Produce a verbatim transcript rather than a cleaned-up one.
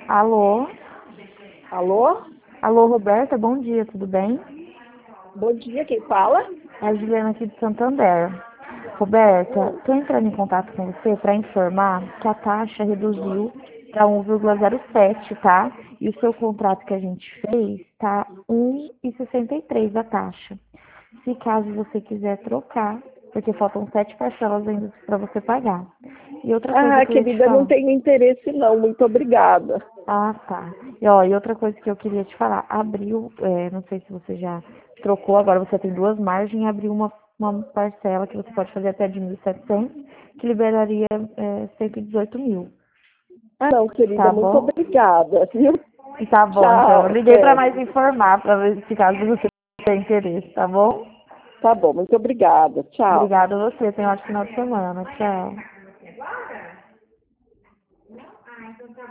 Alô? Alô? Alô, Roberta, bom dia, tudo bem? Bom dia, quem fala? É a Juliana aqui de Santander. Roberta, estou entrando em contato com você para informar que a taxa reduziu para um vírgula zero sete, tá? E o seu contrato que a gente fez está um vírgula sessenta e três a taxa. Se caso você quiser trocar, porque faltam sete parcelas ainda para você pagar. E outra coisa Ah, que eu ia te querida, não falar. tenho interesse não, muito obrigada. Ah, tá. E, ó, e outra coisa que eu queria te falar, abriu, é, não sei se você já trocou, agora você tem duas margens, abriu uma, uma parcela que você pode fazer até de mil e setecentos, que liberaria é, cento e dezoito mil, Ah, não, querida, tá muito bom? obrigada, viu? Tá bom, então, eu Tchau, liguei para é, mais informar, para ver se caso você tenha interesse, tá bom? tá bom, muito obrigada, tchau. Obrigada a você, tenha um ótimo final de semana, tchau.